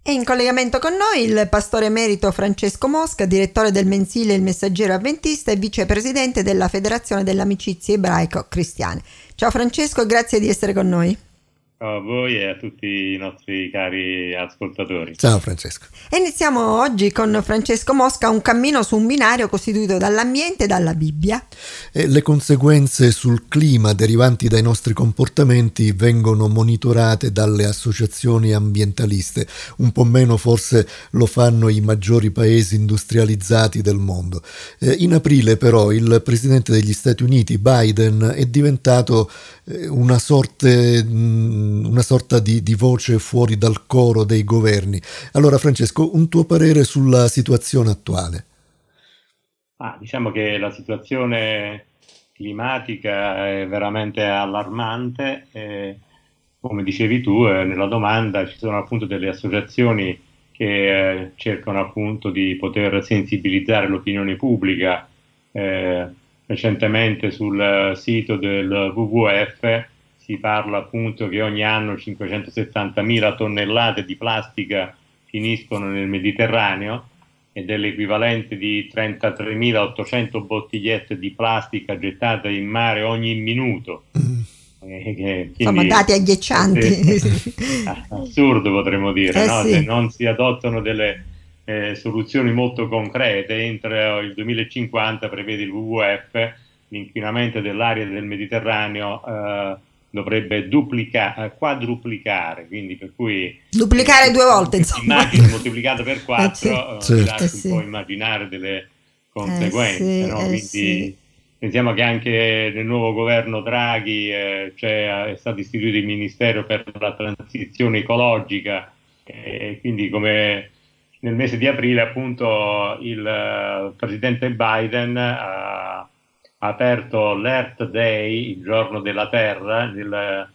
È in collegamento con noi il pastore emerito Francesco Mosca, direttore del mensile Il Messaggero Avventista e vicepresidente della Federazione delle Amicizie Ebraico-Cristiane. Ciao Francesco e grazie di essere con noi. Ciao a voi e a tutti i nostri cari ascoltatori. Ciao Francesco. E iniziamo oggi con Francesco Mosca un cammino su un binario costituito dall'ambiente e dalla Bibbia. Le conseguenze sul clima derivanti dai nostri comportamenti vengono monitorate dalle associazioni ambientaliste, un po' meno forse lo fanno i maggiori paesi industrializzati del mondo. In aprile però il presidente degli Stati Uniti, Biden, è diventato una sorta di voce fuori dal coro dei governi. Allora Francesco, un tuo parere sulla situazione attuale? Diciamo che la situazione climatica è veramente allarmante. Come dicevi tu, nella domanda ci sono appunto delle associazioni che cercano appunto di poter sensibilizzare l'opinione pubblica. Recentemente sul sito del WWF si parla appunto che ogni anno 570.000 tonnellate di plastica finiscono nel Mediterraneo ed è l'equivalente di 33.800 bottigliette di plastica gettate in mare ogni minuto. Insomma, dati agghiaccianti. Assurdo potremmo dire, no? Sì. Se non si adottano delle soluzioni molto concrete, entro il 2050 prevede il WWF, l'inquinamento dell'area del Mediterraneo dovrebbe quadruplicare, quindi per cui duplicare 2 volte, insomma. Immagini moltiplicato per 4, Certo. lascia un po' immaginare delle conseguenze, no? Quindi pensiamo che anche nel nuovo governo Draghi è stato istituito il Ministero per la transizione ecologica, quindi come nel mese di aprile appunto il presidente Biden ha aperto l'Earth Day, il giorno della Terra, nel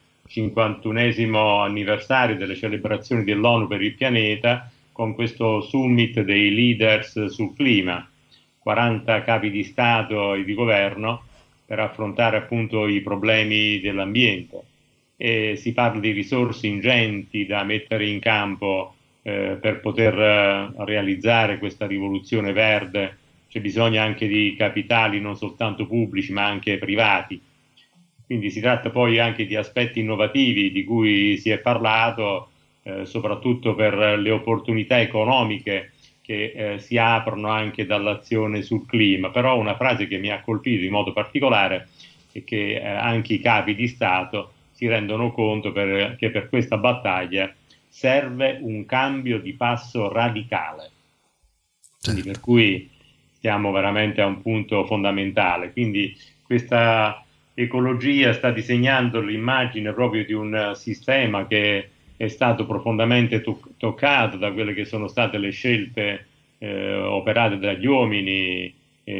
51esimo anniversario delle celebrazioni dell'ONU per il pianeta, con questo summit dei leaders sul clima, 40 capi di Stato e di governo per affrontare appunto i problemi dell'ambiente. E si parla di risorse ingenti da mettere in campo per poter realizzare questa rivoluzione verde. C'è bisogno anche di capitali non soltanto pubblici ma anche privati, quindi si tratta poi anche di aspetti innovativi di cui si è parlato, soprattutto per le opportunità economiche che si aprono anche dall'azione sul clima. Però una frase che mi ha colpito in modo particolare è che anche i capi di Stato si rendono conto che per questa battaglia serve un cambio di passo radicale. Quindi per cui siamo veramente a un punto fondamentale. Quindi questa ecologia sta disegnando l'immagine proprio di un sistema che è stato profondamente toccato da quelle che sono state le scelte operate dagli uomini,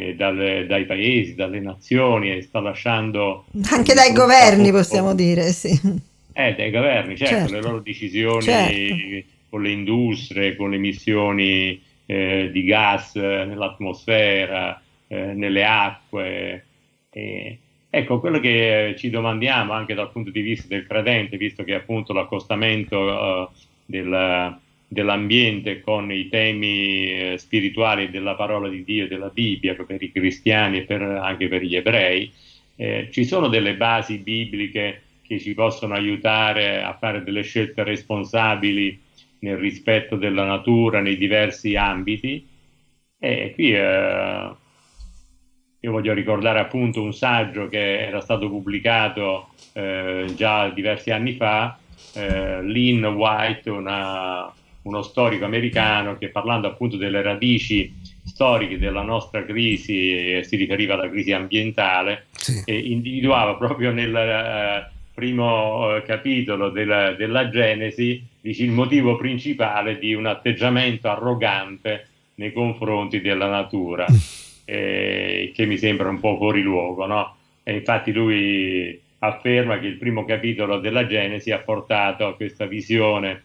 dai paesi, dalle nazioni, e sta lasciando anche dai governi, possiamo dire, sì. Dai governi, certo, le loro decisioni, certo, con le industrie, con le emissioni di gas nell'atmosfera, nelle acque. Ecco, quello che ci domandiamo anche dal punto di vista del credente, visto che appunto l'accostamento dell'ambiente con i temi spirituali della parola di Dio e della Bibbia per i cristiani e anche per gli ebrei, ci sono delle basi bibliche che ci possono aiutare a fare delle scelte responsabili nel rispetto della natura nei diversi ambiti. E qui io voglio ricordare appunto un saggio che era stato pubblicato già diversi anni fa, Lynn White, uno storico americano, che parlando appunto delle radici storiche della nostra crisi, si riferiva alla crisi ambientale, e individuava proprio nel primo capitolo della Genesi, dice, il motivo principale di un atteggiamento arrogante nei confronti della natura, che mi sembra un po' fuori luogo, no? E infatti lui afferma che il primo capitolo della Genesi ha portato a questa visione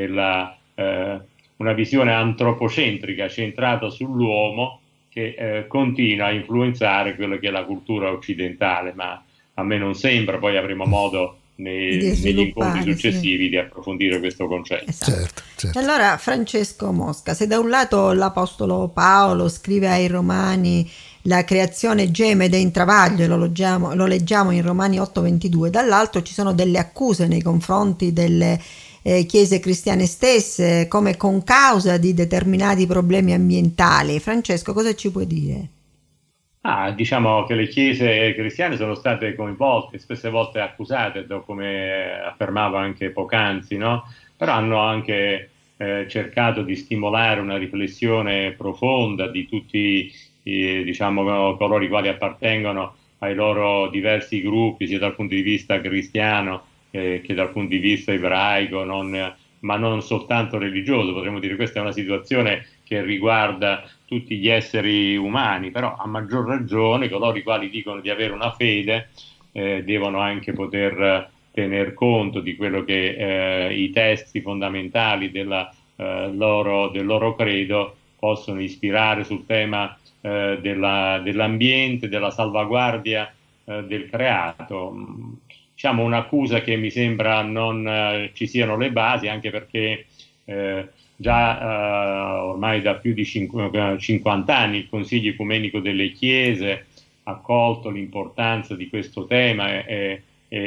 una visione antropocentrica centrata sull'uomo, che continua a influenzare quello che è la cultura occidentale, ma a me non sembra. Poi avremo modo negli incontri successivi, sì, di approfondire questo concetto. Esatto. Certo. Allora, Francesco Mosca, se da un lato l'Apostolo Paolo scrive ai Romani la creazione geme ed è in travaglio, lo leggiamo in Romani 8:22, dall'altro ci sono delle accuse nei confronti delle chiese cristiane stesse come concausa di determinati problemi ambientali. Francesco, cosa ci puoi dire? Diciamo che le chiese cristiane sono state coinvolte, spesse volte accusate, come affermavo anche poc'anzi, no? Però hanno anche cercato di stimolare una riflessione profonda di tutti diciamo coloro i quali appartengono ai loro diversi gruppi, sia dal punto di vista cristiano che dal punto di vista ebraico, ma non soltanto religioso. Potremmo dire che questa è una situazione che riguarda tutti gli esseri umani, però a maggior ragione coloro i quali dicono di avere una fede devono anche poter tener conto di quello che i testi fondamentali del loro credo possono ispirare sul tema dell'ambiente, della salvaguardia del creato. Diciamo un'accusa che mi sembra non ci siano le basi, anche perché già ormai da più di 50 anni il Consiglio Ecumenico delle Chiese ha colto l'importanza di questo tema e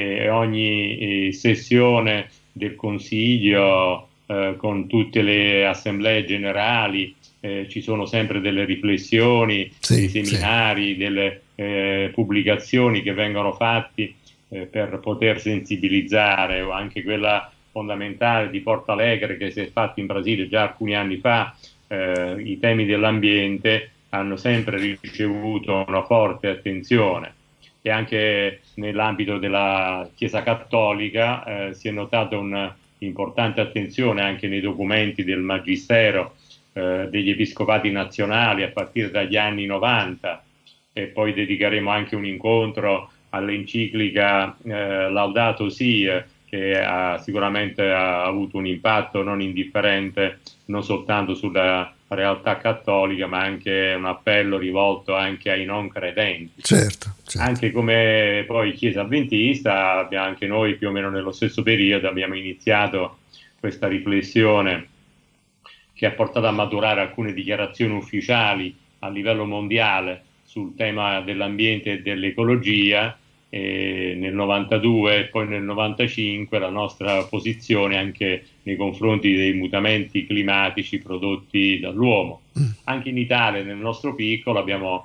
ogni sessione del Consiglio con tutte le assemblee generali ci sono sempre delle riflessioni, dei seminari, delle pubblicazioni che vengono fatti per poter sensibilizzare, o anche quella fondamentale di Porto Alegre che si è fatta in Brasile già alcuni anni fa. I temi dell'ambiente hanno sempre ricevuto una forte attenzione, e anche nell'ambito della Chiesa Cattolica si è notata un'importante attenzione anche nei documenti del Magistero degli Episcopati nazionali a partire dagli anni 90, e poi dedicheremo anche un incontro all'enciclica Laudato Si, che sicuramente ha avuto un impatto non indifferente non soltanto sulla realtà cattolica, ma anche un appello rivolto anche ai non credenti. Certo. Anche come poi Chiesa Adventista, anche noi più o meno nello stesso periodo abbiamo iniziato questa riflessione che ha portato a maturare alcune dichiarazioni ufficiali a livello mondiale sul tema dell'ambiente e dell'ecologia, e nel 92 e poi nel 95 la nostra posizione anche nei confronti dei mutamenti climatici prodotti dall'uomo. Anche in Italia, nel nostro piccolo, abbiamo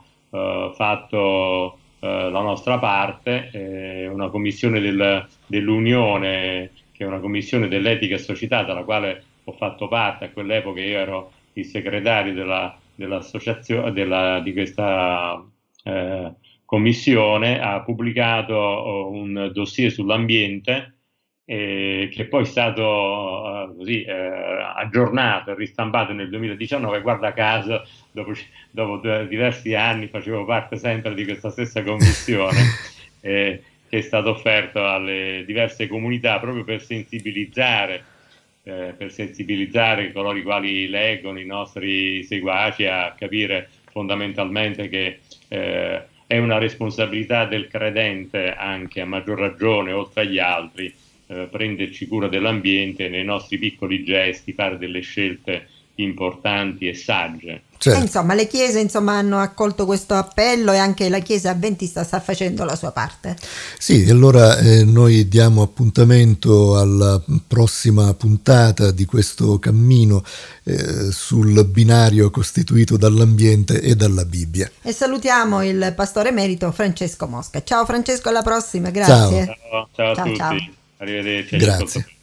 fatto la nostra parte, una commissione dell'Unione, che è una commissione dell'etica e società, dalla quale ho fatto parte. A quell'epoca io ero il segretario dell'associazione di questa commissione, ha pubblicato un dossier sull'ambiente che poi è stato aggiornato e ristampato nel 2019. Guarda caso, dopo diversi anni facevo parte sempre di questa stessa commissione che è stato offerto alle diverse comunità proprio per sensibilizzare coloro i quali leggono, i nostri seguaci, a capire fondamentalmente che è una responsabilità del credente, anche a maggior ragione, oltre agli altri, prenderci cura dell'ambiente, nei nostri piccoli gesti fare delle scelte importanti e sagge. Certo. Insomma, le chiese hanno accolto questo appello, e anche la Chiesa Adventista sta facendo la sua parte. Sì, allora noi diamo appuntamento alla prossima puntata di questo cammino sul binario costituito dall'ambiente e dalla Bibbia. E salutiamo il pastore emerito Francesco Mosca. Ciao Francesco, alla prossima, grazie. Ciao a tutti. Ciao. Arrivederci. Grazie.